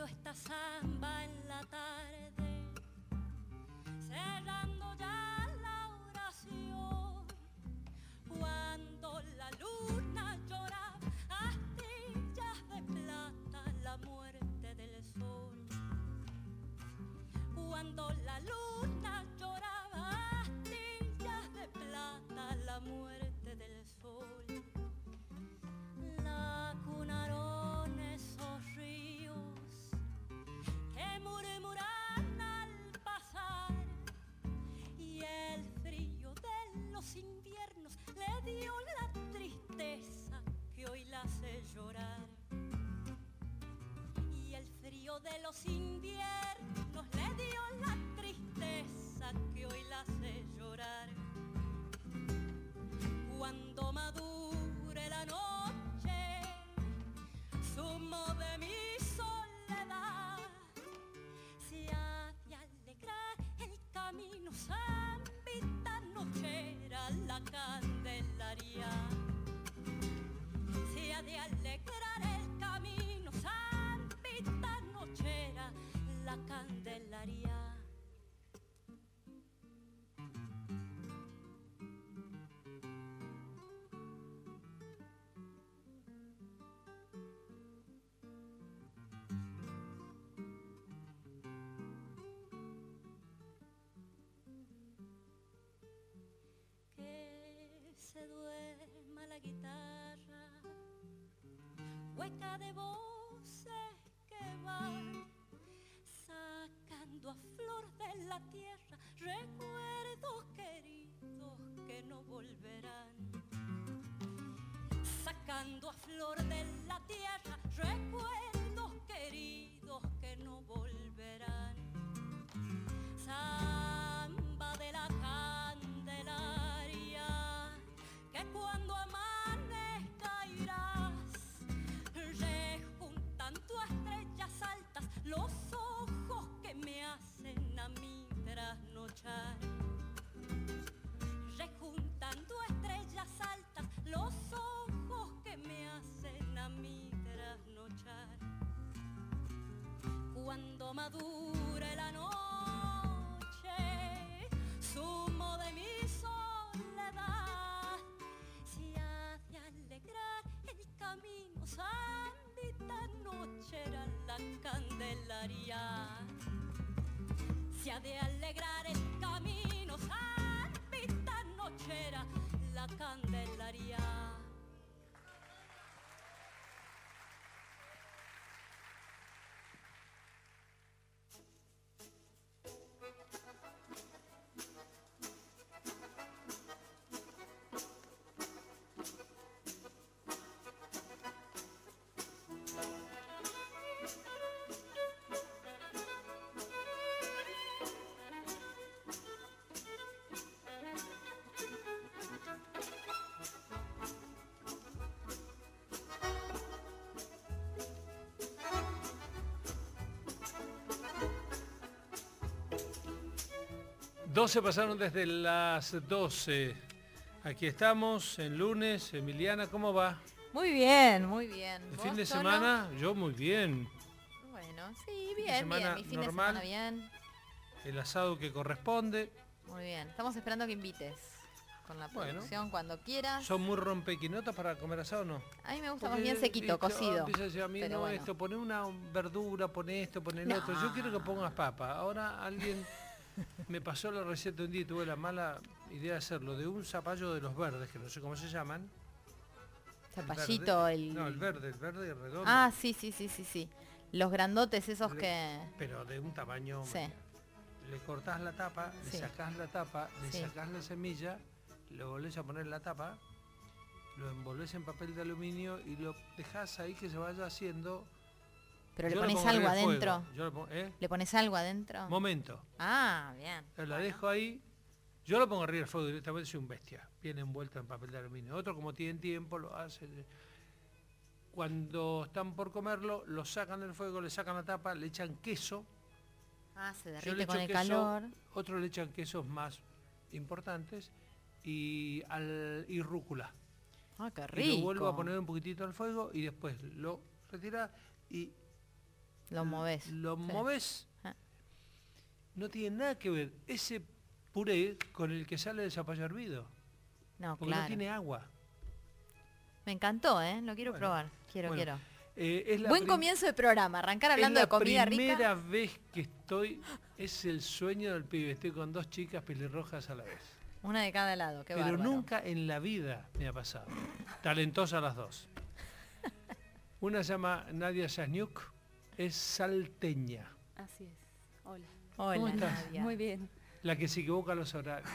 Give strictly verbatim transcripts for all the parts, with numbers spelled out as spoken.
dio esta samba en la tarde, cerrando ya la oración, cuando la luna lloraba astillas de plata la muerte del sol, cuando la luna lloraba astillas de plata la muerte del sol, la cunaron esos ríos que murmuran al pasar, y el frío de los inviernos le dio la tristeza que hoy la hace llorar, y el frío de los inviernos le dio la tristeza que hoy la hace llorar. Cuando madure la noche, zumo de mi soledad, se ha de alegrar el camino, zambita nochera la candelaria, se ha de alegrar el camino, zambita nochera la candelaria. Se duerma la guitarra, hueca de voces que van sacando a flor de la tierra recuerdos queridos que no volverán, sacando a flor de la tierra recuerdos queridos que no volverán. Samba de la Candelaria, que cuando amanezca irás rejuntando a estrellas altas los ojos que me hacen a mí trasnochar, rejuntando a estrellas altas los ojos que me hacen a mí trasnochar. Cuando madure la noche, zumo de mi soledad, se ha de alegrar el camino, sandita nochera la candelaria, se ha de alegrar el camino, sandita nochera la candelaria. doce pasaron desde las doce. Aquí estamos, en lunes. Emiliana, ¿cómo va? Muy bien, muy bien. ¿El fin de semana? Yo muy bien. Bueno, sí, bien, bien. Mi fin de semana bien. El asado que corresponde. Muy bien. Estamos esperando que invites con la producción bueno, cuando quieras. ¿Son muy rompequinotas para comer asado o no? A mí me gusta más bien sequito, cocido. Empieza a decir a mí, no, bueno. esto, pone una verdura, pone esto, pone el no. otro. Yo quiero que pongas papa. Ahora alguien... me pasó la receta un día y tuve la mala idea de hacerlo, de un zapallo de los verdes, que no sé cómo se llaman. Zapallito, el... el... No, el verde, el verde redondo. Ah, sí, sí, sí, sí, sí. Los grandotes esos le... que... Pero de un tamaño... Sí. Le cortás la tapa, sí. le sacás la tapa, le sí. sacás la semilla, lo volvés a poner la tapa, lo envolvés en papel de aluminio y lo dejás ahí que se vaya haciendo... Pero le pones algo adentro. Yo le, pongo, ¿eh? ¿Le pones algo adentro? Momento. Ah, bien. La bueno. dejo ahí. Yo lo pongo arriba del fuego directamente, soy un bestia. Viene envuelto en papel de aluminio. Otro, como tienen tiempo, lo hace. Cuando están por comerlo, lo sacan del fuego, le sacan la tapa, le echan queso. Ah, se derrite con el queso, calor. Otros le echan quesos más importantes y, al, y rúcula. Ah, qué rico. Y lo vuelvo a poner un poquitito al fuego y después lo retira y Lo movés. Lo sí. movés. Ah. No tiene nada que ver ese puré con el que sale del zapallo hervido. No, Porque claro. no tiene agua. Me encantó, ¿eh? Lo quiero Bueno, probar. Quiero, bueno. quiero. Eh, es la Buen prim- comienzo de programa. Arrancar hablando es de comida la primera rica. vez que estoy, es el sueño del pibe. Estoy con dos chicas pelirrojas a la vez. Una de cada lado, qué Pero bárbaro. nunca en la vida me ha pasado. Talentosas las dos. Una se llama Nadia Yasniuk, es salteña. Así es. Hola. Hola, ¿Cómo estás? Nadia. Muy bien. La que se equivoca a los horarios.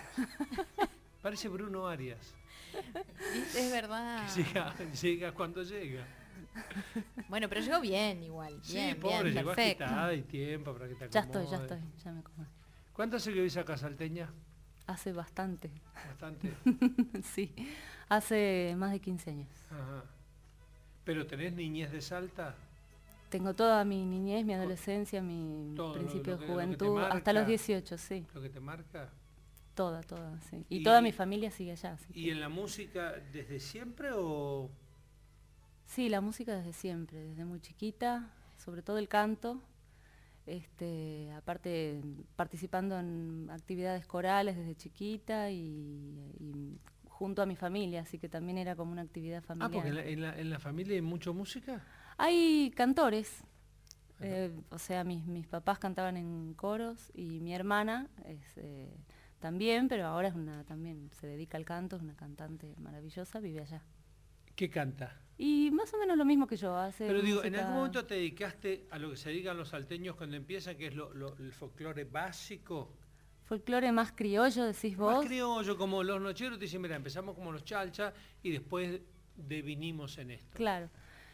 Parece Bruno Arias. ¿Viste? Es verdad. Que llega, llega cuando llega. Bueno, pero llegó bien igual. Sí, Bien, pobre, bien, llegó perfecto. agitada y tiempo para que te Ya acomode. estoy, ya estoy. Ya me acomodé. ¿Cuánto hace que vivís acá, salteña? Hace bastante. Bastante. Sí. Hace más de quince años. Ajá. ¿Pero tenés niñez de Salta? Tengo toda mi niñez, mi adolescencia, mi Todo, principio lo que- de lo que te juventud, hasta marca. los dieciocho, sí. ¿Lo que te marca? Toda, toda, sí. Y, Y- toda mi familia sigue allá. Así ¿Y que- en la música desde siempre o...? Sí, la música desde siempre, desde muy chiquita, sobre todo el canto. Este, aparte participando en actividades corales desde chiquita y, y junto a mi familia, así que también era como una actividad Ah, familiar. porque en la, en la- en la familia hay mucha música. Hay cantores, eh, o sea, mis, mis papás cantaban en coros y mi hermana es, eh, también, pero ahora es una también se dedica al canto, es una cantante maravillosa, vive allá. ¿Qué canta? Y más o menos lo mismo que yo, hace Pero digo, ¿en música- algún momento te dedicaste a lo que se dedican los salteños cuando empiezan, que es lo, lo- el folclore básico? folclore más criollo, decís vos. Más criollo, como los nocheros te dicen, mira, empezamos como los chalchas y después devinimos en esto. Claro.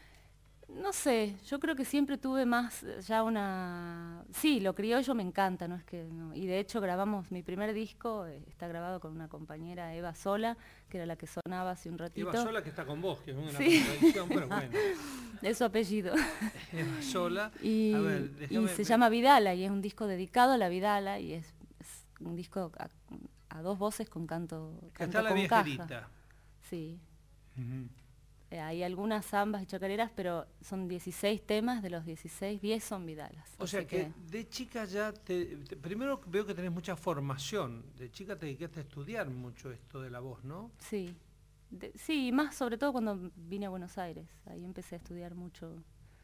No sé, yo creo que siempre tuve más eh, ya una... Sí, lo criollo me encanta, ¿no? Es que no. Y de hecho grabamos mi primer disco, eh, está grabado con una compañera, Eva Sola, que era la que sonaba hace un ratito. Eva Sola que está con vos, que es una Sí. contradicción, pero bueno. Es su apellido. Eva Sola. Y, A ver, y déjame se ver. llama Vidala y es un disco dedicado a la Vidala y es, es un disco a, a dos voces con canto, Que canto está la con caja. viejerita. Sí. Ujú. Eh, hay algunas zambas y chacareras, pero son dieciséis temas, de los dieciséis, diez son Vidalas. O sea así que de chica ya, te, te- primero veo que tenés mucha formación, de chica te dedicaste a estudiar mucho esto de la voz, ¿no? Sí, de- sí, más sobre todo cuando vine a Buenos Aires. Ahí empecé a estudiar mucho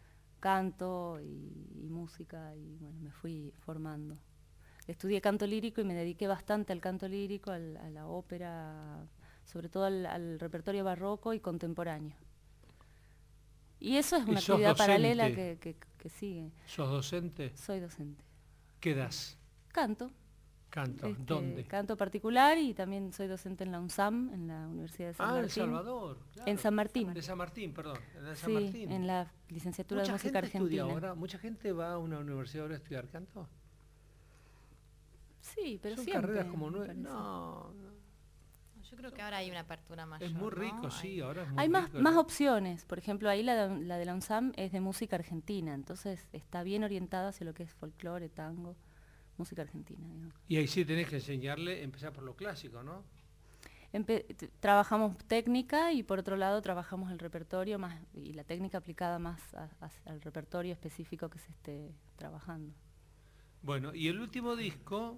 canto y, y música y bueno, me fui formando. Estudié canto lírico y me dediqué bastante al canto lírico, al- a la ópera, sobre todo al, al repertorio barroco y contemporáneo. Y eso es ¿Y una sos actividad paralela docente? que, que- que sigue. ¿Sos docente? Soy docente. ¿Qué das? Canto. Canto. este, ¿Dónde? Canto particular y también soy docente en la UNSAM, en la Universidad de San Ah, en El Martín. Salvador. claro. En San Martín. De San Martín, perdón. En la de San Sí, Martín. en la licenciatura ¿Mucha de música gente estudia argentina. ahora? ¿Mucha gente va a una universidad ahora a estudiar canto? Sí, pero Son siempre. carreras como me nuevas. parece. No, no. Yo creo que ahora hay una apertura mayor. Es muy ¿no? rico, sí, Hay- ahora es muy Hay más, rico, más ¿no? opciones. Por ejemplo, ahí la, de- la de la UNSAM es de música argentina, entonces está bien orientada hacia lo que es folclore, tango, música argentina. digamos. Y ahí sí tenés que enseñarle, empezar por lo clásico, ¿no? Empe- t- trabajamos técnica y por otro lado trabajamos el repertorio más y la técnica aplicada más a- a- al repertorio específico que se esté trabajando. Bueno, y el último disco,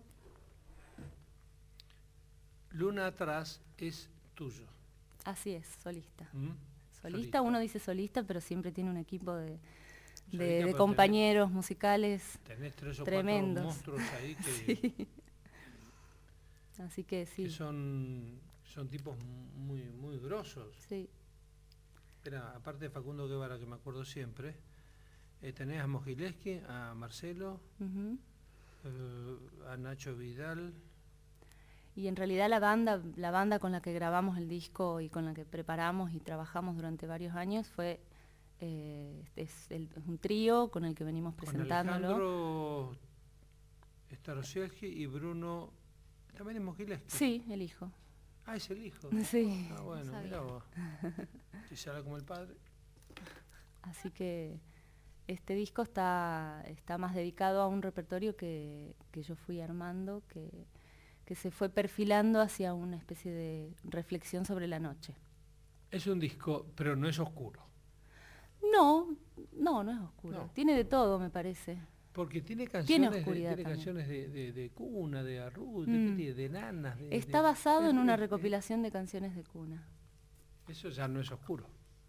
Luna Atrás, es tuyo. Así es, solista. ¿Mm? Solista, uno dice solista, pero siempre tiene un equipo de, de- Solista, de pero compañeros musicales. Tenés tres o Tremendos. cuatro monstruos ahí que, Sí. Así que sí, que son, son tipos muy, muy grosos. sí. Espera, aparte de Facundo Guevara, que me acuerdo siempre, eh, tenés a Mogileski, a Marcelo, Ujú. eh, a Nacho Vidal. Y en realidad la banda, la banda con la que grabamos el disco y con la que preparamos y trabajamos durante varios años fue eh, es, el- es un trío con el que venimos Con presentándolo. Alejandro Starosielski y Bruno. ¿También es Mogileski? Sí, el hijo. Ah, es el hijo. Sí. Ah, bueno, sabía. mira vos. Si se habla como el padre. Así que este disco está, está más dedicado a un repertorio que, que yo fui armando, que, que se fue perfilando hacia una especie de reflexión sobre la noche. Es un disco, pero no es oscuro. No, no, no es oscuro. No. Tiene de todo, me parece. Porque tiene Tiene canciones, de, oscuridad tiene también. canciones de, de, de cuna, de arrud, de, Mm. ¿qué tiene? De nanas. De, Está de- basado es- en una es- recopilación de canciones de cuna. Eso ya no es oscuro.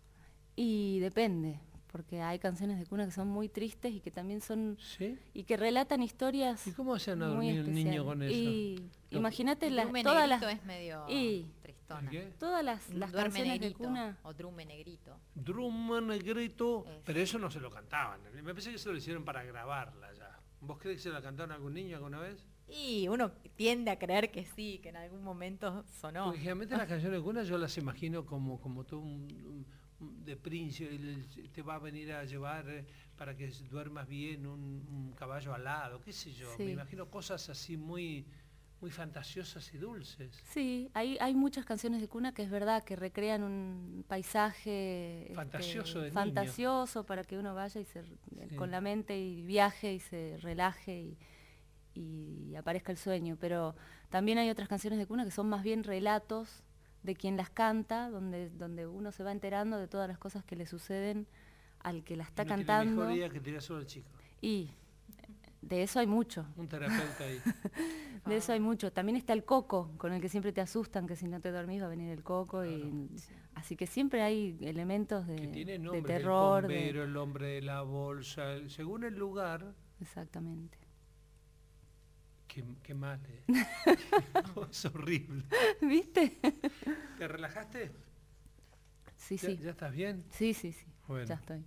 Y depende, porque hay canciones de cuna que son muy tristes y que también son... ¿Sí? y que relatan historias ¿Y cómo hacen a muy dormir un niño especiales. con eso? Y Lo- imagínate las, Drume todas negrito las... es medio y- tristona. ¿El qué? Todas las, las Duerme canciones de negrito cuna... o drume negrito. Druma negrito, Es. pero eso no se lo cantaban. Me parece que se lo hicieron para grabarla ya. ¿Vos crees que se la cantaron a algún niño alguna vez? Y uno tiende a creer que sí, que en algún momento sonó. Porque generalmente las canciones de cuna yo las imagino como, como todo un, un- un- de príncipe, el- te va a venir a llevar eh, para que duermas bien un, un caballo alado, qué sé yo. Sí. Me imagino cosas así muy, muy fantasiosas y dulces. Sí, hay, hay muchas canciones de cuna que es verdad que recrean un paisaje este, Fantasioso de niño. fantasioso para que uno vaya y se Sí. con la mente y viaje y se relaje y, y aparezca el sueño. Pero también hay otras canciones de cuna que son más bien relatos de quien las canta, donde, donde uno se va enterando de todas las cosas que le suceden al que la está Y no tiene cantando. mejor idea que tirar solo al chico. Y de eso hay mucho. Un terapeuta ahí. De eso hay mucho. También está el coco, con el que siempre te asustan, que si no te dormís va a venir el coco. Y, así que siempre hay elementos de, que tiene de nombres, terror. el de- bombero, el hombre de la bolsa, el- según el lugar, exactamente. qué, qué mal, eh. Es horrible. ¿Viste? ¿Te relajaste? Sí, ¿Ya, sí. ya estás bien? Sí, sí, sí. Bueno. Ya estoy.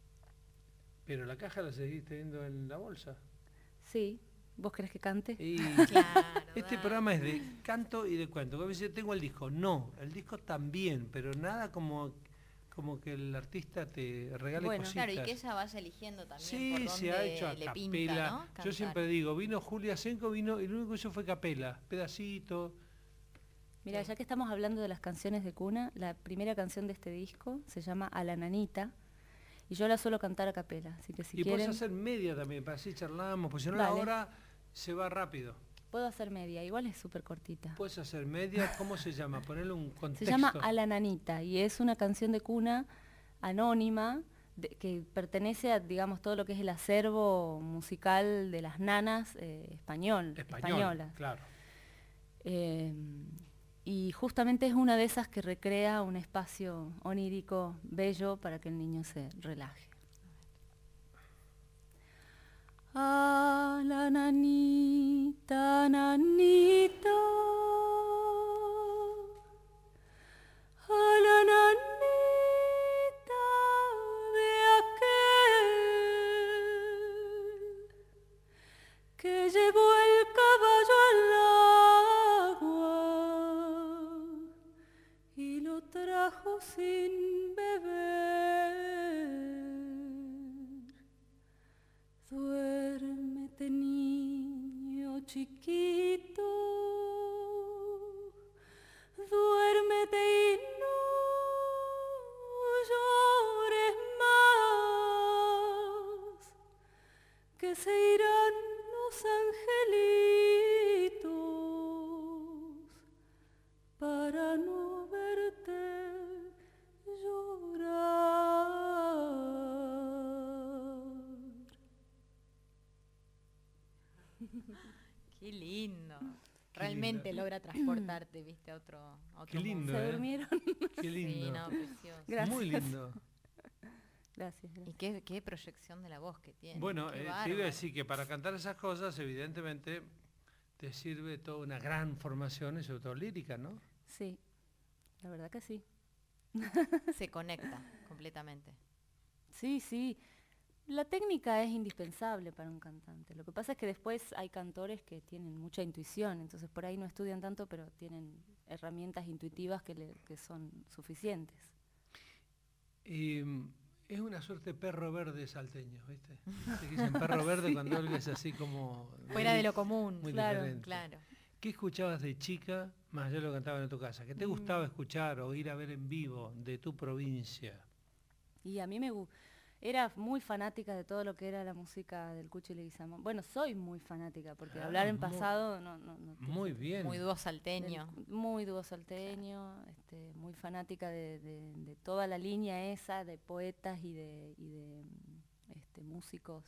Pero la caja la seguís teniendo en la bolsa. Sí. ¿Vos querés que cante? Y Claro, este dale. programa es de canto y de cuento. Vos me decís, tengo el disco. No, el disco también, pero nada como, como que el artista te regale Bueno, cositas. Claro, y que ella vaya eligiendo también Sí, por se ha dónde hecho a le capela. pinta, ¿no? Yo Cantar. siempre digo, vino Julia Senco, vino y lo único que hizo fue capela, pedacito. Mira, ya que estamos hablando de las canciones de cuna, la primera canción de este disco se llama A la Nanita. Y yo la suelo cantar a capela, así que si y quieren... puedes hacer media también, para así charlamos, porque si no la Dale. hora se va rápido. Puedo hacer media, igual es súper cortita. Puedes hacer media, ¿cómo se llama? Ponerle un contexto. Se llama A la Nanita y es una canción de cuna anónima de- que pertenece a, digamos, todo lo que es el acervo musical de las nanas eh, español, Español, españolas. claro. Eh, y justamente es una de esas que recrea un espacio onírico bello para que el niño se relaje. A la nanita, nanita, a la nanita de aquel que llevó el caballo al agua y lo trajo sin beber. Duérmete, niño chiquito, duérmete y no llores más, que se irán los angelitos para no verte llorar. Qué lindo. Qué Realmente lindo. logra transportarte, viste, a otro, a otro Qué lindo, mundo. ¿Se ¿eh? durmieron? Qué lindo. Sí, no, precioso. Gracias. Muy lindo. Gracias, Y gracias. qué, qué proyección de la voz que tiene. Bueno, qué eh, te iba a bárbaro. decir que para cantar esas cosas, evidentemente, te sirve toda una gran formación y sobre todo lírica, ¿no? Sí, la verdad que sí. Se conecta completamente. Sí, sí. La técnica es indispensable para un cantante. Lo que pasa es que después hay cantores que tienen mucha intuición, entonces por ahí no estudian tanto, pero tienen herramientas intuitivas que, le- que son suficientes. Y mm, es una suerte de perro verde salteño, ¿viste? Viste que dicen perro verde cuando algo es así como... Fuera de lo común. Muy claro, diferente. claro. ¿Qué escuchabas de chica, más allá de lo que cantaban en tu casa? ¿Qué te gustaba escuchar o ir a ver en vivo de tu provincia? Y a mí me gu- Era muy fanática de todo lo que era la música del Cuchi Leguizamón. Bueno, soy muy fanática, porque Ah, hablar en muy- pasado no... no, no tiene Muy sentido. bien. Muy dúo salteño. Del- muy dúo salteño, este, muy fanática de, de- de toda la línea esa de poetas y de, y de mm, este, músicos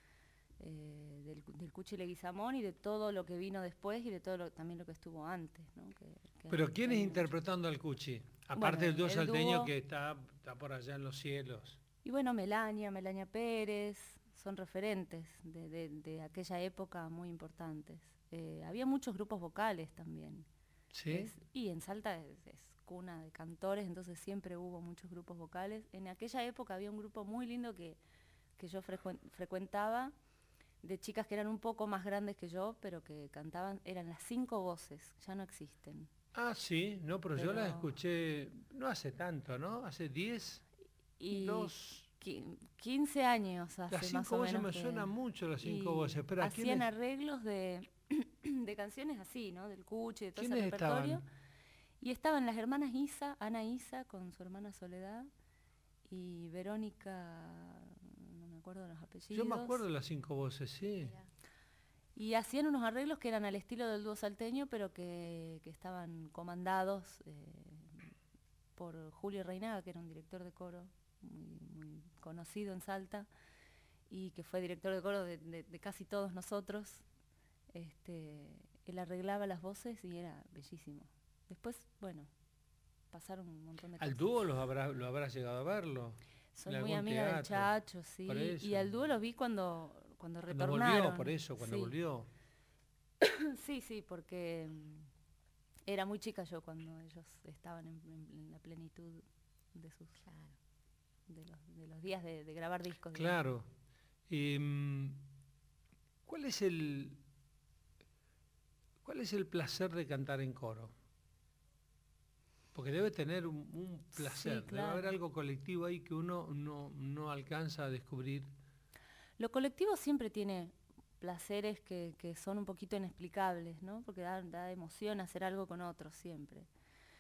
eh, del, del Cuchi Leguizamón y de todo lo que vino después y de todo lo, también lo que estuvo antes, ¿no? Que- que Pero hay- ¿quién que es hay mucho. interpretando al Cuchi? Aparte Bueno, del dúo el salteño dúo- que está, está por allá en los cielos. Y bueno, Melania, Melania Pérez, son referentes de, de- de aquella época muy importantes. Eh, había muchos grupos vocales también. ¿Sí? Es- y en Salta es, es cuna de cantores, entonces siempre hubo muchos grupos vocales. En aquella época había un grupo muy lindo que, que yo frecuen- frecuentaba, de chicas que eran un poco más grandes que yo, pero que cantaban, eran las cinco voces, ya no existen. Ah, sí, no, pero, yo Pero- la escuché no hace tanto, ¿no? Hace diez, Y dos... qui- quince años hace Las más cinco o voces menos me que- suenan mucho, las cinco y voces. Pero ¿a hacían quiénes, arreglos de, de canciones así, ¿no? Del Cuchi, de todo ese ¿quiénes repertorio. estaban? Y estaban las hermanas Isa, Ana Isa con su hermana Soledad y Verónica, no me acuerdo de los apellidos. Yo me acuerdo de las cinco voces, sí. Mirá. Y hacían unos arreglos que eran al estilo del dúo salteño, pero que, que estaban comandados eh, por Julio Reinaga, que era un director de coro muy, muy conocido en Salta y que fue director de coro de, de- de casi todos nosotros. Este, él arreglaba las voces y era bellísimo. Después, bueno, pasaron un montón de Al cosas. dúo los habrá, lo habrás llegado a verlo. Soy en muy algún amiga del teatro. Chacho, sí. Por eso. Y al dúo lo vi cuando, cuando Cuando retornaron. volvió, por eso, cuando Sí. volvió. Sí, sí, porque mm, era muy chica yo cuando ellos estaban en, en- en la plenitud de sus Claro. de los, de los días de, de grabar discos. digamos. Claro. Y, mm, ¿cuál es el cuál es el placer de cantar en coro? Porque debe tener un, un placer, debe claro. haber algo colectivo ahí que uno no, no alcanza a descubrir. Lo colectivo siempre tiene placeres que, que son un poquito inexplicables, ¿no? Porque da, da emoción hacer algo con otros siempre.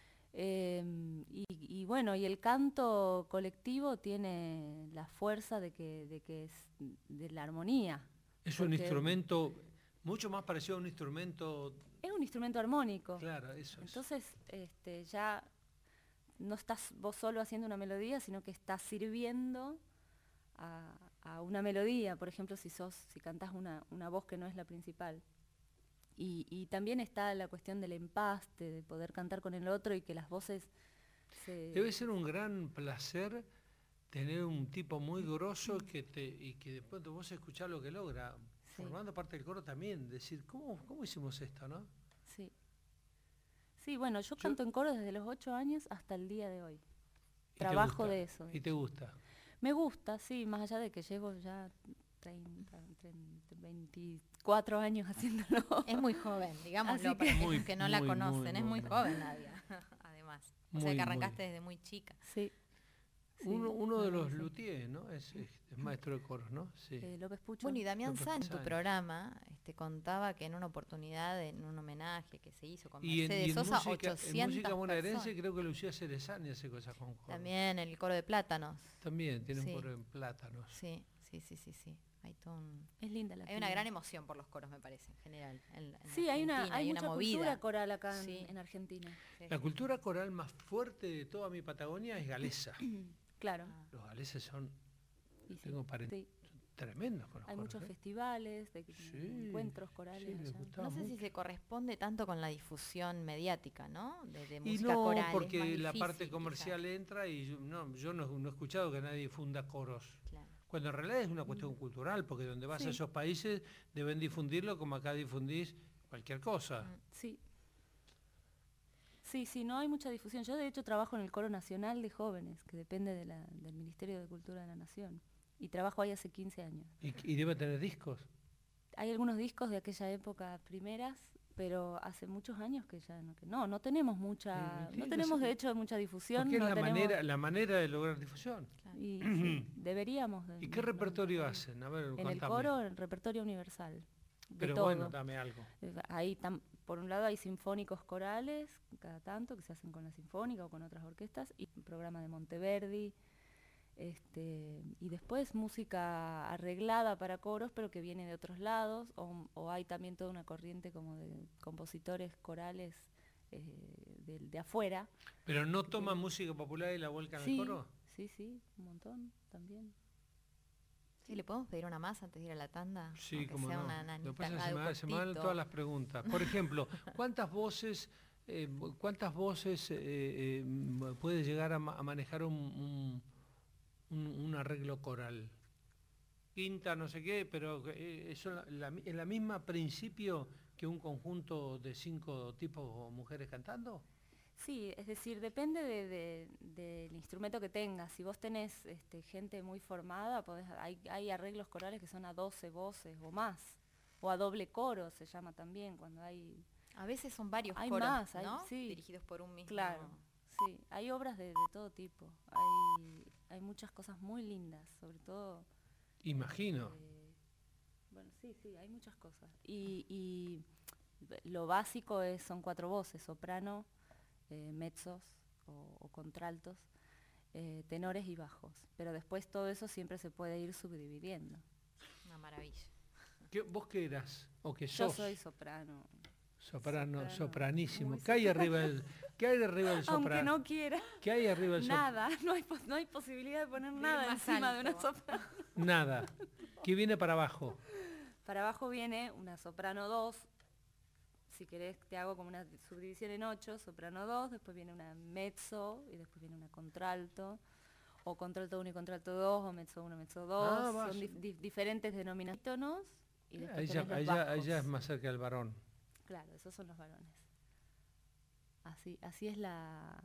Eh, y, y bueno, y el canto colectivo tiene la fuerza de que, de que es de la armonía. Es un Porque instrumento mucho más parecido a un instrumento, Es un instrumento armónico. claro, eso es. Entonces, este, ya no estás vos solo haciendo una melodía, sino que estás sirviendo a, a una melodía. Por ejemplo, si sos, si cantás una, una voz que no es la principal. Y, y también está la cuestión del empaste, de poder cantar con el otro y que las voces se... Debe ser un gran placer tener un tipo muy grosso que te, y que después de vos escuchar lo que logra, Sí. formando parte del coro también, decir, ¿cómo, cómo hicimos esto, no? Sí. Sí, bueno, yo, Yo- canto en coro desde los ocho años hasta el día de hoy. Y te Trabajo gusta, de eso. de Y te gusta. Me gusta, sí, más allá de que llevo ya treinta, treinta, veinticuatro años haciéndolo. Es muy joven, digámoslo, Así para que- aquellos que no la Muy, muy, conocen. es muy, muy muy. joven, Nadia, además. O sea Muy, que muy. arrancaste desde muy chica. Sí. sí, Uno, uno de la los verdad, sí. luthiers, ¿no? Es, es- es maestro de coros, ¿no? Sí. Eh, López Pucho. Bueno, y Damián López Sáenz, en tu Sáenz. programa, este, contaba que en una oportunidad, en un homenaje que se hizo con Y en, Mercedes y en Sosa, música, en ochocientas música bonaerense personas. creo que Lucía Cerezani hace cosas con coros. También el coro de Plátanos. También tiene Sí. un coro en plátanos. Sí, sí, sí, sí, sí. Hay, todo un- Es linda la hay una actividad. gran emoción por los coros, me parece, en general. en la- en Sí, hay una, Argentina, hay una mucha movida. cultura coral acá en, Sí. en Argentina. Sí, La sí. cultura coral más fuerte de toda mi Patagonia es galesa. Claro. Ah. Los galeses son y sí, tengo paren- sí. tremendos con los Hay coros, muchos ¿eh? festivales, de, de Sí, encuentros corales. sí, les allá. gustaba No sé si mucho. se corresponde tanto con la difusión mediática, ¿no? De, de Y música no, coral. es porque más la difícil, parte comercial entra y yo no, yo no, no he escuchado que nadie funda coros. quizás. Claro. Cuando en realidad es una cuestión cultural, porque donde vas Sí. a esos países deben difundirlo como acá difundís cualquier cosa. Mm. Sí. Sí, sí, no hay mucha difusión. Yo de hecho trabajo en el Coro Nacional de Jóvenes, que depende de la- del Ministerio de Cultura de la Nación. Y trabajo ahí hace quince años. Y, y debe tener discos. Hay algunos discos de aquella época primeras, pero hace muchos años que ya no, que no, no tenemos mucha, Mm, sí, no no tenemos sé. de hecho mucha difusión. Porque es no la tenemos- manera, la manera de lograr difusión. Claro. Y sí, deberíamos. de- ¿Y qué de- repertorio de- hacen? A ver, En el contame. coro, el repertorio universal. De Pero todo. bueno, dame algo. Eh, Ahí tam- por un lado hay sinfónicos corales, cada tanto, que se hacen con la sinfónica o con otras orquestas, y un programa de Monteverdi, Este, y después música arreglada para coros, pero que viene de otros lados, o, o hay también toda una corriente como de compositores corales eh, de, de afuera. ¿Pero no toman música popular y la vuelcan Sí, al coro? sí, sí, un montón también. Sí, ¿le podemos pedir una más antes de ir a la tanda? Sí, Aunque como sea no. una Lo que nanita, pasa es que se algo me, va- se me van cortito. todas las preguntas. Por ejemplo, ¿cuántas voces, eh, cuántas voces eh, eh, m- puede llegar a, ma- a manejar un, un, un- un arreglo coral? Quinta, no sé qué, pero eh, eso la, la mi- es la misma principio que un conjunto de cinco tipos o mujeres cantando. Sí, es decir, depende de, de- del instrumento que tengas. Si vos tenés este, gente muy formada, podés, hay, hay arreglos corales que son a doce voces o más, o a doble coro se llama también, cuando hay... A veces son varios Hay coros, más, hay- ¿no? sí. Dirigidos por un mismo... Claro, sí, hay obras de, de todo tipo, hay, hay muchas cosas muy lindas, sobre todo... Imagino. eh, bueno, sí, sí, hay muchas cosas. Y, y lo básico es, son cuatro voces, soprano, eh, mezzos o, o contraltos, eh, tenores y bajos. Pero después todo eso siempre se puede ir subdividiendo. Una maravilla. ¿Qué, ¿Vos qué eras? ¿O qué Yo sos? soy soprano. Soprano, soprano, sopranísimo. muy ¿Qué hay arriba del, qué hay arriba del Aunque soprano? no quiera, ¿Qué hay arriba del soprano? nada, no hay, pos- no hay posibilidad de poner De ir nada más encima de una alto. soprano. Nada. ¿Qué viene para abajo? Para abajo viene una soprano dos, si querés te hago como una subdivisión en ocho, soprano dos, después viene una mezzo y después viene una contralto, o contralto uno y contralto dos, o mezzo uno, mezzo dos, Ah, va, son sí. dif- dif- diferentes denominaciones y después Ahí ya, tenés los ahí ya- ahí bajos. ya es más cerca del varón. Claro, esos son los varones. Así, así es la...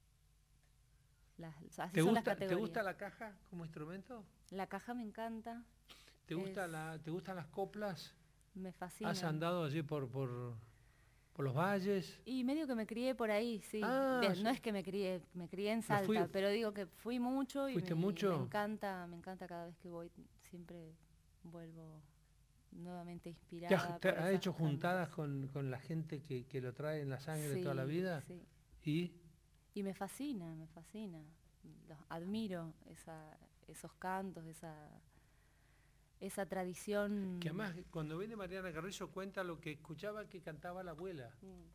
la- o sea, así ¿Te son las gusta, ¿Te categorías. gusta la caja como instrumento? La caja me encanta, ¿Te, gusta Es- la, ¿Te gustan las coplas? me fascina. ¿Has andado allí por, por, por los valles? Y medio que me crié por ahí, sí. Ah, De- sí. no es que me crié, me crié en Pero Salta, fui- pero digo que fui mucho y ¿Fuiste me, mucho? me encanta, me encanta cada vez que voy, siempre vuelvo nuevamente ¿Te inspirada. has, te por has esas hecho juntadas cantas. con, con la gente que, que lo trae en la sangre toda la Sí, vida? sí. ¿Y? Y me fascina, me fascina. Los admiro esa, esos cantos, esa, esa tradición. Que además cuando viene Mariana Carrizo cuenta lo que escuchaba que cantaba la abuela. Mm.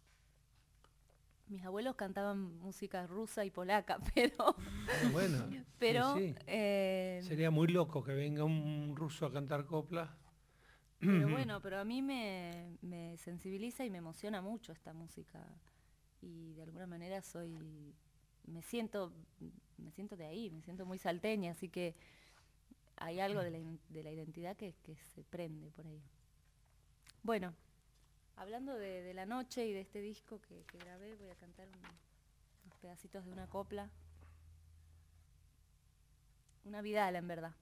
Mis abuelos cantaban música rusa y polaca, pero, Ah, bueno, sí, pero, sí. eh, Sería muy loco que venga un ruso a cantar copla. pero bueno, pero a mí me, me sensibiliza y me emociona mucho esta música y de alguna manera soy, me siento, me siento de ahí, me siento muy salteña, así que hay algo de la, in- de la identidad que, que se prende por ahí. Bueno, hablando de, de la noche y de este disco que, que grabé, voy a cantar un- unos pedacitos de una copla. Una vidala, en verdad.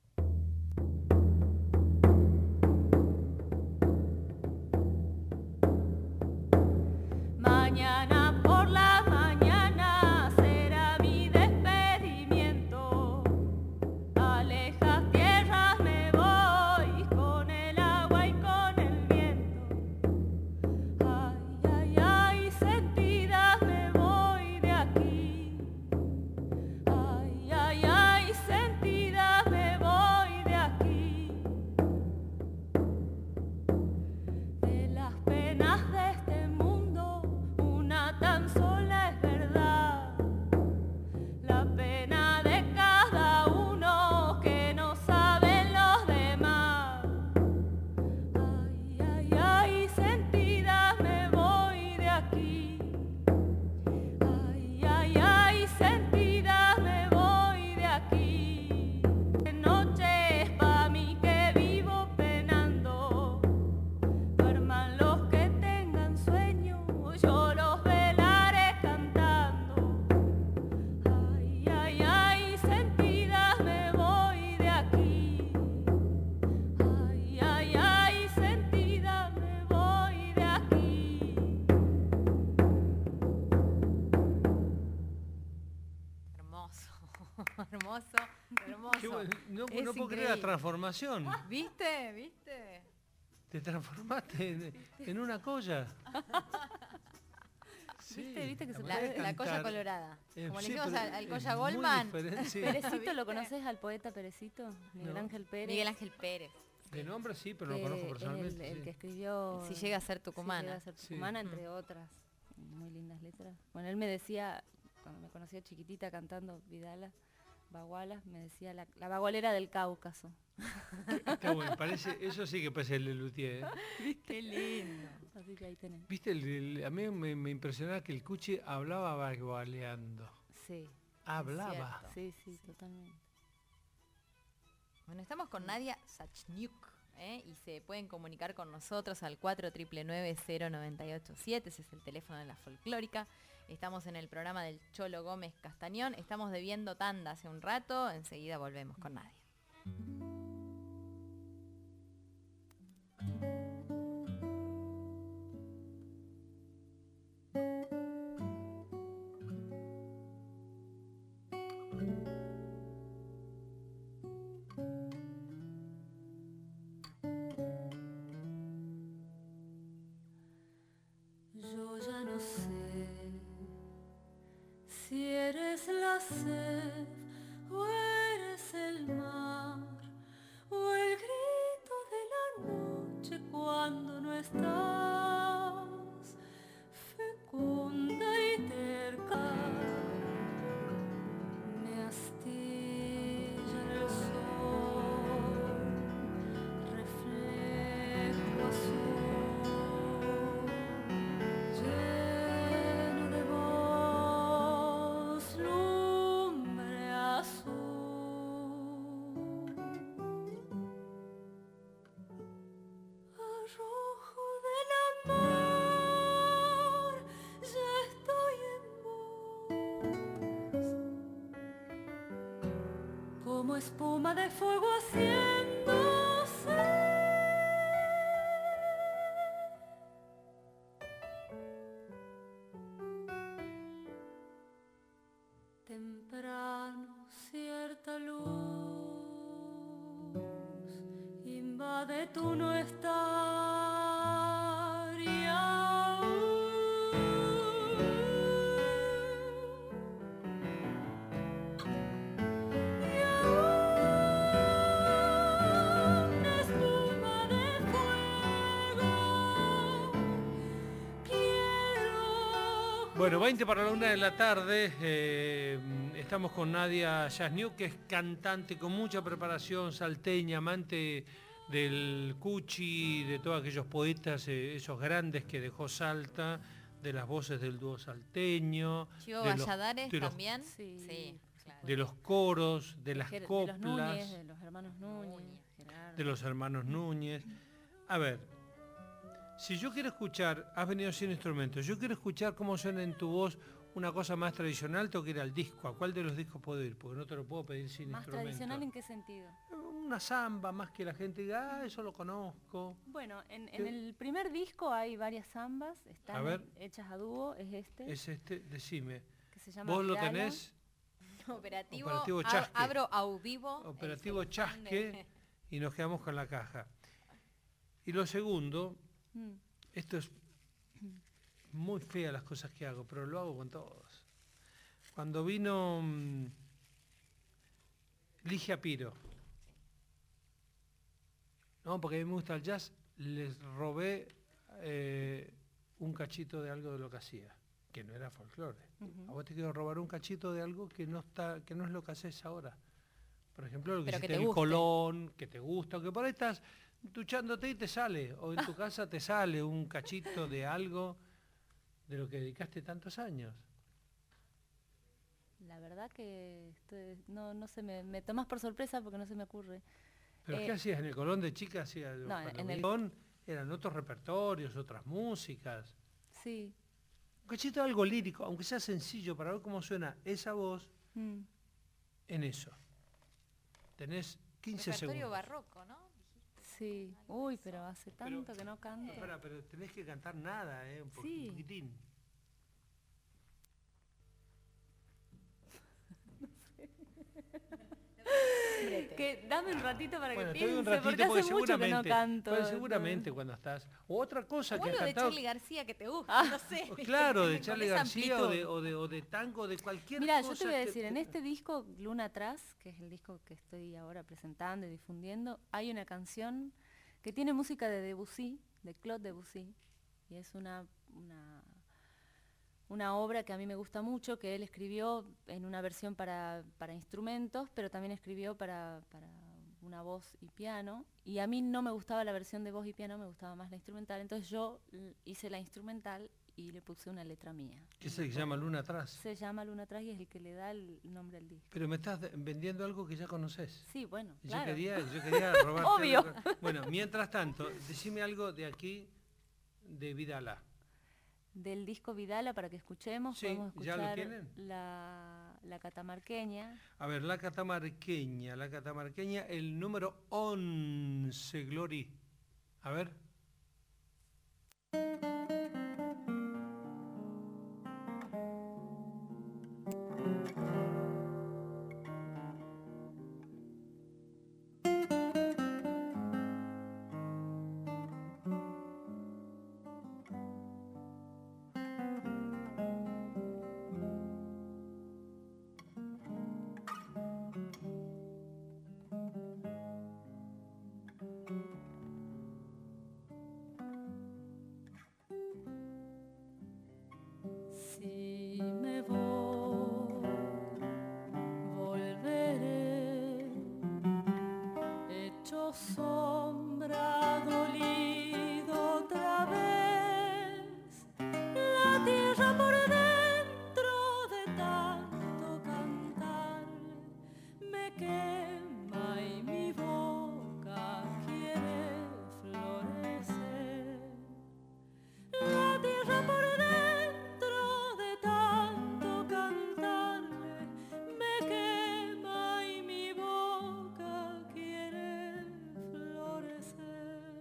Mañana por la mañana será mi despedimiento. A lejas tierras me voy con el agua y con el viento. Ay, ay, ay, sentida me voy de aquí. Ay, ay, ay, sentida me voy de aquí. De las penas de este mundo, una tan sola es verdad. La pena de cada uno que no saben los demás. Ay, ay, ay, sentida me voy de aquí. Ay, ay, ay, sentida me voy de aquí. De noche es pa' mí que vivo penando. Duerman los que tengan sueño, yo los velaré cantando. Ay, ay, ay, sentida me voy de aquí. Ay, ay, ay, sentida me voy de aquí. Hermoso, hermoso, hermoso. Qué bueno, no, Es no puedo creer la increíble. transformación. ¿Viste? ¿Viste? Te transformaste en, en una colla. Sí, ¿Viste? ¿Viste que se La, puede la colla cantar. colorada. Eh, Como le sí, dijimos pero al, al es Colla muy Goldman. diferente, sí. Perecito, ¿lo conoces al poeta Perecito? Miguel No. Ángel Pérez. Miguel Ángel Pérez. De nombre sí, pero no que lo conozco es personalmente. El, el sí. que escribió... Si llega a ser Si tucumana. llega a ser Sí. tucumana, Mm. entre otras muy lindas letras. Bueno, él me decía, cuando me conocía chiquitita cantando Vidala, Bagualas, me decía la, la bagualera del Cáucaso. Está bueno, parece, eso sí que parece el Lelutier. ¿eh? Qué lindo. Así que ahí tenés. Viste, el, el- a mí me, me impresionaba que el Cuchi hablaba bagualeando. Sí, Hablaba. cierto. sí, sí, totalmente. Bueno, estamos con Nadia Sachniuk, ¿eh? Y se pueden comunicar con nosotros al cuatro nueve nueve cero nueve ocho siete, ese es el teléfono de la folclórica. Estamos en el programa del Cholo Gómez Castañón, estamos debiendo tanda hace un rato, enseguida volvemos con Nadia. Yo ya no sé si eres la sed o eres el mar o el grito de la noche cuando no estás, fecunda y terca, me astilla en el sol, reflejo azul, lleno de voz, lumbre azul. Arrojo del amor, ya estoy en vos, como espuma de fuego haciéndose. Temprano cierta luz invade tu no estar y aún, y aún una espuma de fuego quiero. Bueno, veinte para la una de la tarde, eh, estamos con Nadia Sachniuk, que es cantante con mucha preparación, salteña, amante del Cuchi, de todos aquellos poetas, eh, esos grandes que dejó Salta, de las voces del dúo salteño, Chivo de los- Valladares de los- también. Sí, claro. de los coros, de las Ger- de coplas, los Núñez, de los hermanos Núñez, Núñez. Gerardo. de los hermanos Núñez. A ver, si yo quiero escuchar, has venido sin instrumentos, yo quiero escuchar cómo suena en tu voz una cosa más tradicional, tengo que ir al disco. ¿A cuál de los discos puedo ir? Porque no te lo puedo pedir sin ¿Más instrumento. tradicional en qué sentido? Una samba, más que la gente diga, ah, eso lo conozco. Bueno, en, ¿Qué? en el primer disco hay varias zambas, están A ver. hechas a dúo, es este, Es este, decime. que se llama ¿Vos lo Vidala. tenés? Operativo, Operativo ab- Chasque. abro audivo. Operativo el celular Chasque, de- y nos quedamos con la caja. Y lo segundo, Mm. esto es muy fea las cosas que hago, pero lo hago con todos. Cuando vino mm, Ligia Piro, no, porque a mí me gusta el jazz, les robé eh, un cachito de algo de lo que hacía, que no era folclore. Ujú. A vos te quiero robar un cachito de algo que no está, que no es lo que haces ahora. Por ejemplo, lo que Pero que hiciste te en el guste. Colón, que te gusta, que por ahí estás duchándote y te sale, o en tu casa te sale un cachito de algo de lo que dedicaste tantos años. La verdad que estoy- no, no se me, me tomas por sorpresa porque no se me ocurre. ¿Pero Eh, qué hacías en el Colón de chica? Hacías, No, cuando en el- Colón eran otros repertorios, otras músicas. Sí. Un cachito de algo lírico, aunque sea sencillo, para ver cómo suena esa voz Mm. en eso. Tenés quince Repertorio segundos. barroco, ¿no? Sí. Uy, pero hace tanto que no canto. Espera, pero tenés que cantar nada, ¿eh? Un po- Sí. un poquitín. Brete. que dame un ratito para Bueno, que te doy un piense, ratito porque hace mucho que no seguramente, canto. pues seguramente cuando estás. O otra cosa O que has algo de cantado. Charly García que te gusta, no sé. o ¿viste? Claro, de Con Charly esa García o amplitud. de, o, de, o de tango, de cualquier Mira, cosa. yo te voy a que decir, te- en este disco, Luna Atrás, que es el disco que estoy ahora presentando y difundiendo, hay una canción que tiene música de Debussy, de Claude Debussy, y es una, una, una obra que a mí me gusta mucho, que él escribió en una versión para, para instrumentos, pero también escribió para, para una voz y piano, y a mí no me gustaba la versión de voz y piano, me gustaba más la instrumental, entonces yo l- hice la instrumental y le puse una letra mía. Que se llama Luna Atrás. Se llama Luna Atrás y es el que le da el nombre al disco. Pero me estás de- vendiendo algo que ya conoces. Sí, bueno, Yo claro. quería, yo quería robarte Obvio. algo. Bueno, mientras tanto, decime algo de aquí, de Vidala. Del disco Vidala, para que escuchemos, Sí, podemos ¿ya lo escuchar tienen? la, la catamarqueña. A ver, la catamarqueña, la catamarqueña, el número once, Glory. A ver. Si me voy, volveré, hecho sombra, dolido otra vez, la tierra por dentro de tanto cantar me quema y mi boca quiere florecer. La tierra por dentro de tanto cantarle me quema y mi boca quiere florecer.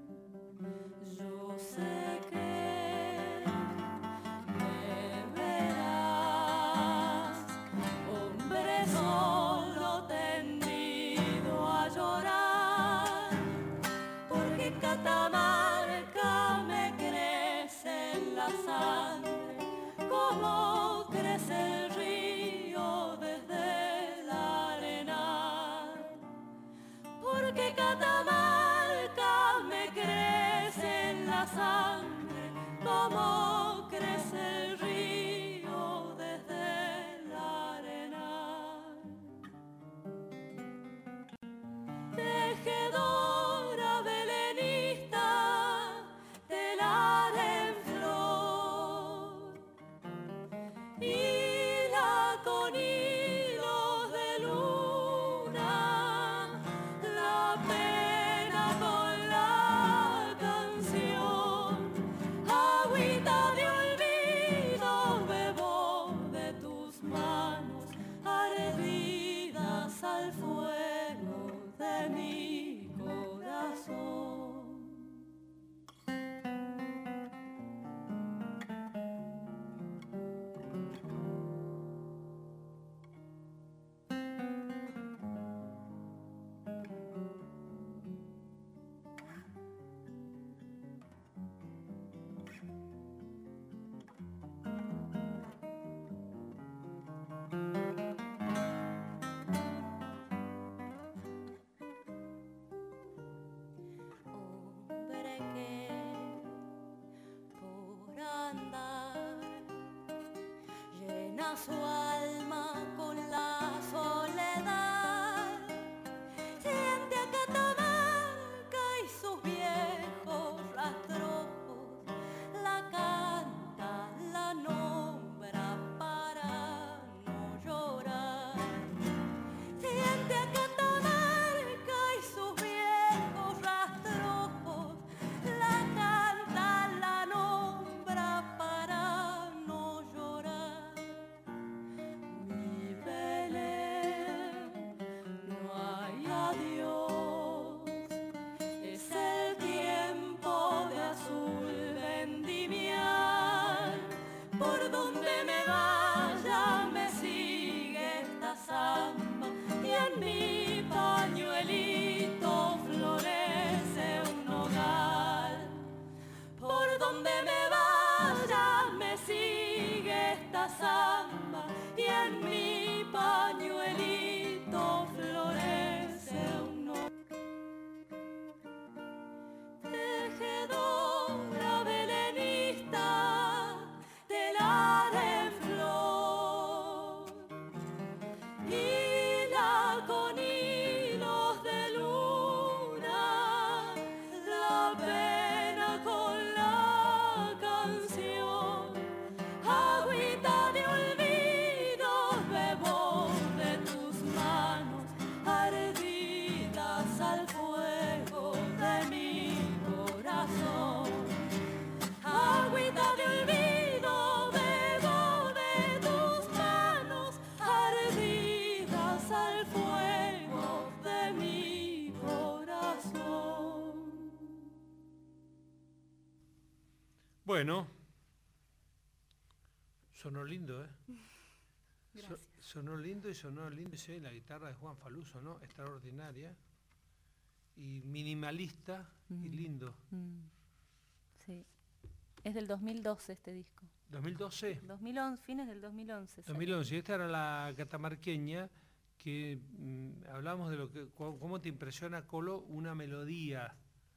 Yo sé que me verás, hombre solo tendido a llorar, porque en Catamarca me crece en la sangre, como crece el río desde el arenal. Porque Catamarca me crece en la sangre, como crece el río desde el arenal. Tejedora belenista, telar en flor, hila con hilos de luna, la pena con la canción. Bueno, sonó lindo, ¿eh? Gracias. So- sonó lindo y sonó lindo, sí, la guitarra de Juan Falú sonó extraordinaria y minimalista y Mm. lindo. Mm, sí. Es del dos mil doce este disco. dos mil doce, dos mil once, fines del dos mil once. salió. dos mil once, esta era la catamarqueña que mm, hablamos de lo que, cu- cómo te impresiona, Colo, una melodía.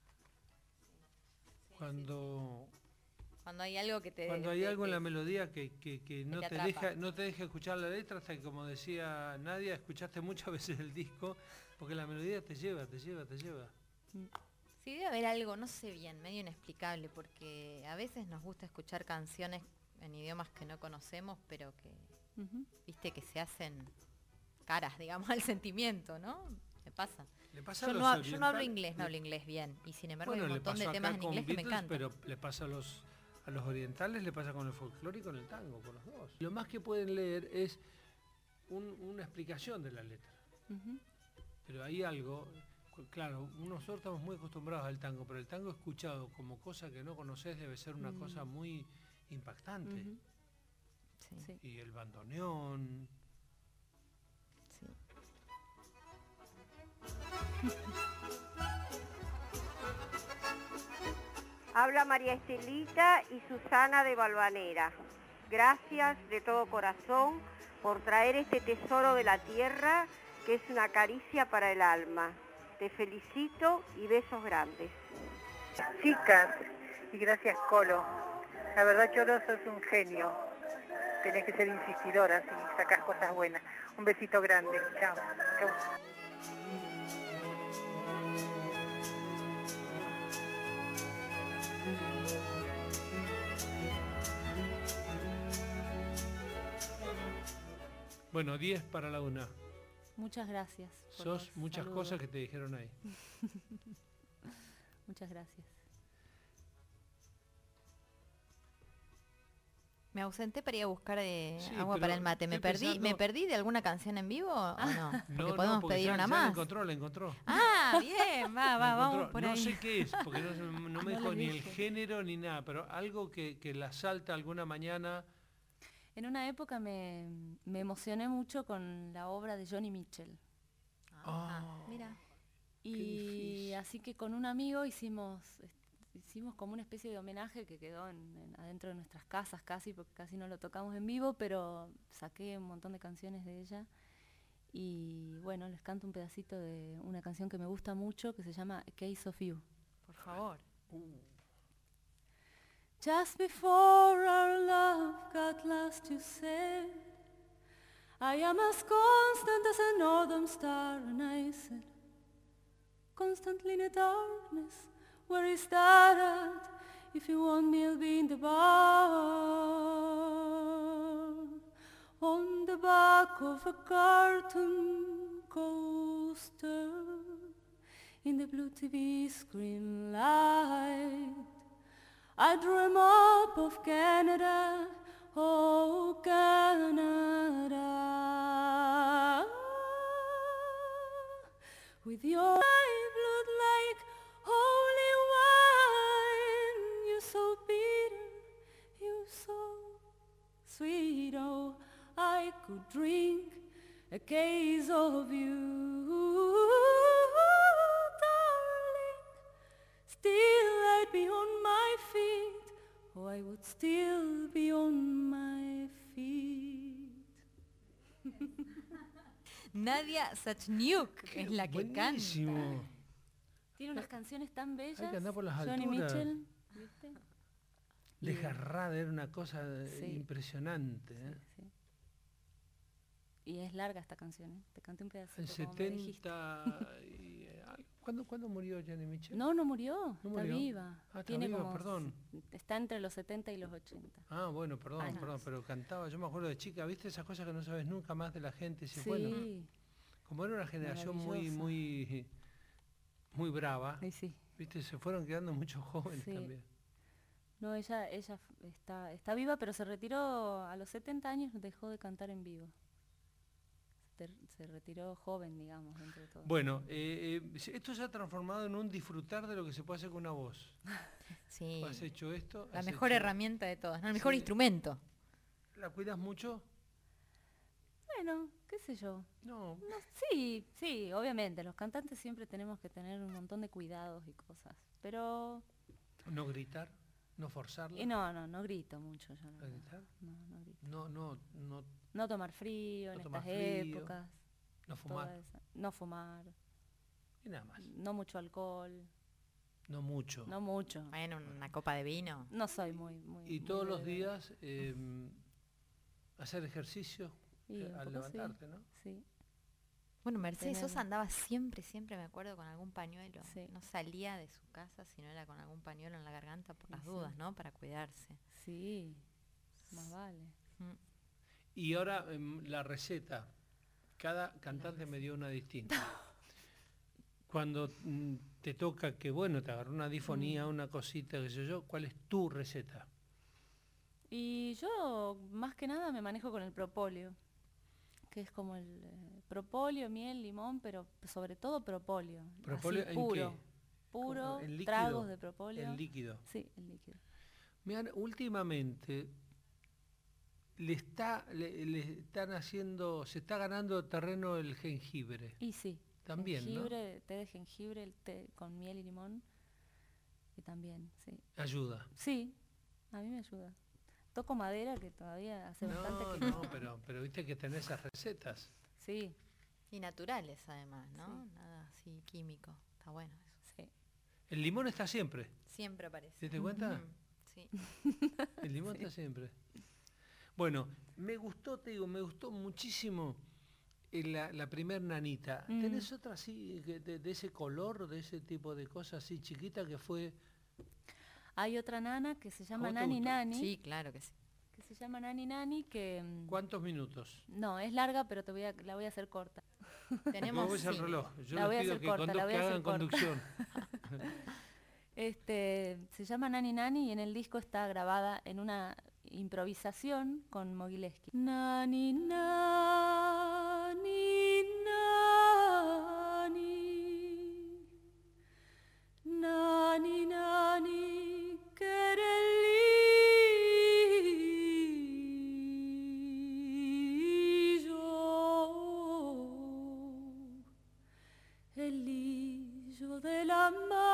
Cuando, Cuando hay algo que te... cuando hay te- algo en te- la melodía que, que- que no te te, atrapa. deja, no te deja escuchar la letra hasta que, como decía Nadia, escuchaste muchas veces el disco, porque la melodía te lleva, te lleva, te lleva. Mm, Sí, debe haber algo, no sé bien, medio inexplicable, porque a veces nos gusta escuchar canciones en idiomas que no conocemos, pero que, ujú. viste, que se hacen caras, digamos, al sentimiento, ¿no? Me pasa. Le pasa Yo a los no, hab- yo no hablo orientales- inglés, no le- hablo inglés bien, y sin embargo Bueno, hay un le montón pasó de temas acá en con inglés que me Beatles, encantan. pero le pasa a los, a los orientales, le pasa con el folclore y con el tango, con los dos. Lo más que pueden leer es un- una explicación de la letra. Ujú. Pero hay algo, cu- claro, nosotros estamos muy acostumbrados al tango, pero el tango escuchado como cosa que no conoces debe ser una Mm. cosa muy impactante. Ujú. Sí, Sí. Y el bandoneón. sí. Habla María Estelita y Susana de Valvanera. Gracias de todo corazón por traer este tesoro de la tierra que es una caricia para el alma. Te felicito y besos grandes. Chicas, y gracias Colo. La verdad Cholo sos un genio. Tenés que ser insistidora si sacás cosas buenas. Un besito grande. Chao. Chao. Bueno, diez para la una. Muchas gracias. por Sos los muchas saludos. cosas que te dijeron ahí. Muchas gracias. Me ausenté para ir a buscar eh, Sí, agua pero para el mate. ¿Me estoy perdí, pensando- ¿Me perdí de alguna canción en vivo o no? Porque No, no, podemos porque pedir ya- una ya más. La encontró, la encontró. Ah, bien, va, La va, vamos encontró. por no ahí. sé qué es, porque no, se- no me No dijo les ni el dije. género ni nada, pero algo que, que la salta alguna mañana. En una época me, me emocioné mucho con la obra de Johnny Mitchell. Ah, Oh. mira. Y difícil. así que con un amigo hicimos est- hicimos como una especie de homenaje que quedó en- en- adentro de nuestras casas casi, porque casi no lo tocamos en vivo, pero saqué un montón de canciones de ella. Y bueno, les canto un pedacito de una canción que me gusta mucho que se llama A Case of You. Por favor. Just before our love got lost, you said, I am as constant as a northern star. And I said, constantly in the darkness, where is that at? If you want me, I'll be in the bar. On the back of a cartoon coaster, in the blue T V screen light, I dream up of Canada, oh Canada, with your blood like holy wine. You so bitter, you so sweet, oh, I could drink a case of you, darling. Still I'd be on my feet, oh, I would still be on my feet. Nadia Sachniuk es la que Buenísimo. canta. Tiene unas canciones tan bellas. que andar por las Johnny alturas. Mitchell, ¿viste? Desgarrada, era una cosa eh, Sí. impresionante. ¿eh? Sí. Y es larga esta canción, ¿eh? Te canté un pedacito. En como me dijiste. setenta y, eh, algo. ¿Cuándo, ¿Cuándo murió Johnny Mitchell? No, no murió, ¿No está murió? viva. Ah, está Tiene viva, como perdón. s- Está entre los setenta y los ochenta. Ah, bueno, perdón, Años. perdón, pero cantaba, yo me acuerdo de chica, ¿viste esas cosas que no sabes nunca más de la gente? Sí, Sí, bueno, como era una generación muy, Maravillosa. muy, muy brava, ay, sí. ¿viste? Se fueron quedando muchos jóvenes Sí. también. No, ella, ella f- está, está viva, pero se retiró a los setenta años, dejó de cantar en vivo. ter- se retiró joven, digamos, dentro de todo. Bueno, eh, eh, esto se ha transformado en un disfrutar de lo que se puede hacer con una voz. Sí. ¿Has hecho esto? La ¿Has mejor hecho- herramienta de todas, ¿no? El mejor Sí. instrumento. ¿La cuidas mucho? Bueno, qué sé yo. No. No, sí, sí, obviamente. Los cantantes siempre tenemos que tener un montón de cuidados y cosas. Pero... ¿No gritar? ¿No forzarla? Y no, no, no grito mucho yo. No, ¿A gritar? no, no grito. No, no, no, No tomar frío No en tomar estas frío, épocas. no toda fumar. esa- No fumar. Y nada más. No mucho alcohol. No mucho. No mucho. Bueno, una copa de vino. No soy muy... muy Y muy todos los bebé. días eh, hacer ejercicio Y eh, un al poco sí, levantarte, ¿no? Sí. Bueno, Mercedes Tenemos. Sosa andaba siempre, siempre, me acuerdo, con algún pañuelo. Sí. No salía de su casa si no era con algún pañuelo en la garganta por Y las sí. dudas, ¿no? Para cuidarse. Sí, más vale. Mm. Y ahora em, la receta. Cada cantante me dio una distinta. Cuando mm, te toca que, bueno, te agarró una difonía, Mm. una cosita, qué sé yo, ¿cuál es tu receta? Y yo más que nada me manejo con el propóleo, que es como el eh, propóleo, miel, limón, pero sobre todo propóleo. así, ¿Propóleo en puro, qué? puro, ¿En líquido? tragos de propóleo. El líquido. Sí, el líquido. Mirá, últimamente le está le, le están haciendo, se está ganando terreno el jengibre. Y sí, También, ¿no? jengibre, té de jengibre, el té con miel y limón, y también, sí. Ayuda. Sí, a mí me ayuda. Toco madera que todavía hace bastante No, que no, pero, pero viste que tenés esas recetas. Sí, Y naturales, además, ¿no? Sí. Nada así químico. Está bueno eso. sí. El limón está siempre. Siempre aparece. ¿Te das cuenta? Mm, sí. El limón está siempre. Bueno, me gustó, te digo, me gustó muchísimo eh, la, la primer nanita. Mm. ¿Tenés otra así, que de, de ese color, de ese tipo de cosas así chiquita que fue? Hay otra nana que se llama ¿Cómo te Nani gustó? Nani, Sí, claro que sí. que se llama Nani Nani, que mm, ¿Cuántos minutos? no, es larga, pero te voy a, la voy a hacer corta. Tenemos Vos ves el sí. reloj. Yo La voy a les pido hacer que, corta, condu- la voy que a hacer hagan corta. conducción. Este, se llama Nani Nani y en el disco está grabada en una improvisación con Mogileski. Nani Nani Nani Nani Nani querelillo, el lillo de la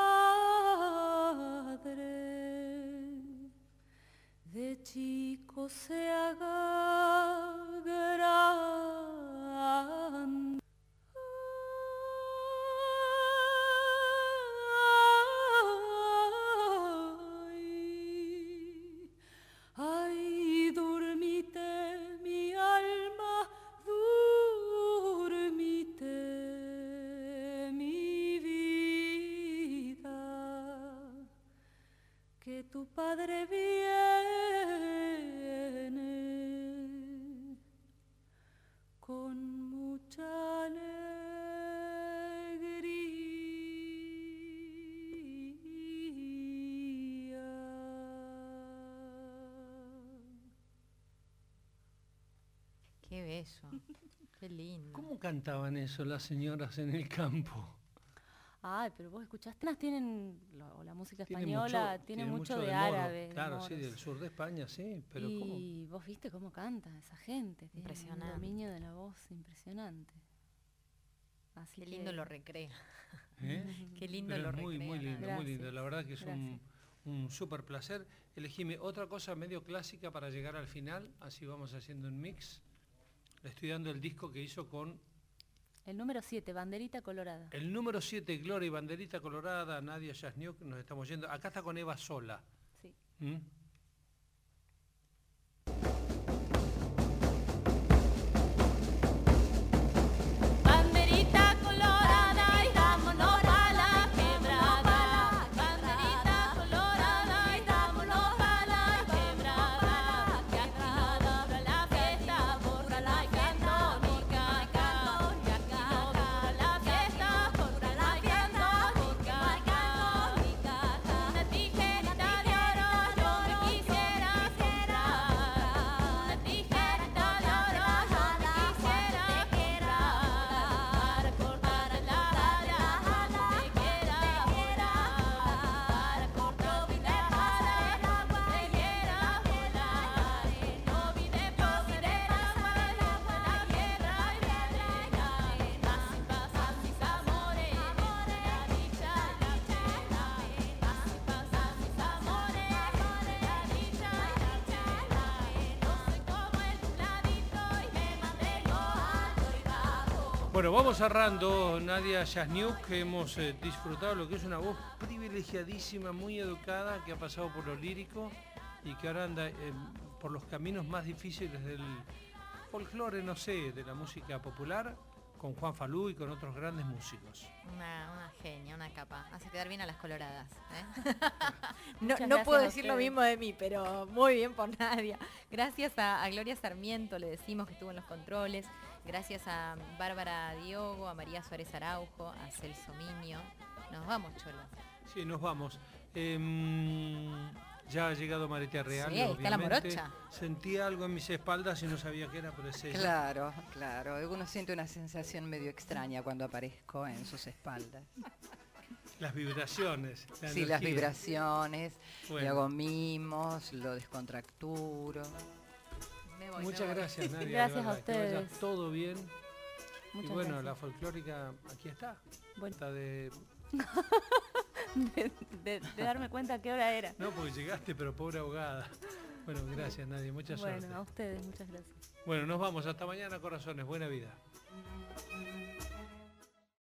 madre, de chico se haga grande. Ay, ay, dormite mi alma, dormite mi vida, que tu padre viene con mucha alegría. Qué bello. Qué lindo. ¿Cómo cantaban eso las señoras en el campo? Ay, pero vos escuchaste, unas tienen, lo- o la música Tiene española mucho- tiene, tiene mucho, mucho de, de moro, árabe. de claro, sí, moros. del sur de España, sí, pero ¿cómo? Y vos viste cómo canta esa gente, tiene un Impresionante. dominio de la voz impresionante. Así Qué que- lindo lo recrea. ¿Eh? Qué lindo Pero lo es muy, muy recrea, lindo, ¿no? muy lindo. Gracias, La verdad que es un, gracias. un súper placer. Elegime otra cosa medio clásica para llegar al final, así vamos haciendo un mix. Le estoy dando el disco que hizo con El número siete, Banderita Colorada. el número siete, Gloria y Banderita Colorada, Nadia Yasniuk, nos estamos yendo. Acá está con Eva Sola. Sí. ¿Mm? Banderita colorada y vámonos a la quebrada. Banderita colorada y vámonos a la quebrada. Que aquí no dura la fiesta, borra la fiesta, borra que aquí no dura la fiesta, borra la fiesta, borra una tijerita de oro yo me Bueno, vamos cerrando, Nadia Jasniuk, que hemos eh, disfrutado lo que es una voz privilegiadísima, muy educada, que ha pasado por lo lírico y que ahora anda eh, por los caminos más difíciles del folclore, no sé, de la música popular, con Juan Falú y con otros grandes músicos. Una, una genia, una capa. Hace quedar bien a las coloradas. ¿eh? no Muchas no gracias puedo a decir lo ustedes. mismo de mí, pero muy bien por Nadia. Gracias a, a Gloria Sarmiento, le decimos que estuvo en los controles. Gracias a Bárbara Diogo, a María Suárez Araujo, a Celso Miño. Nos vamos, Cholo. Sí, nos vamos. Eh, ya ha llegado Maritea Real. Sí, ahí está la obviamente. morocha. Sentía algo en mis espaldas y no sabía qué era, pero es ella. Claro, claro. Uno siente una sensación medio extraña cuando aparezco en sus espaldas. Las vibraciones. La Sí, las energía. vibraciones, Bueno. le hago mimos, lo descontracturo. Me voy, Muchas me voy. gracias, Nadia. de Gracias a verdad, que vaya ustedes. todo bien. Muchas y bueno, gracias. la folclórica aquí está. Bueno. Está de... de, de- de darme cuenta a qué hora era. No, porque llegaste, pero pobre ahogada. Bueno, gracias, Nadia. Mucha Bueno, suerte. a ustedes, muchas gracias. Bueno, nos vamos. Hasta mañana, corazones. Buena vida.